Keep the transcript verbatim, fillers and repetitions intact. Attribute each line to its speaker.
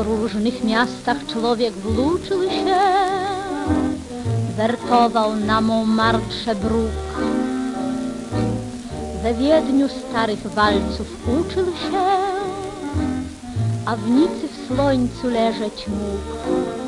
Speaker 1: różnych miastach człowiek włóczył się, wertował na Montmartre bruk. We Wiedniu starych walców uczył się, a w Nicy w słońcu leżeć mógł.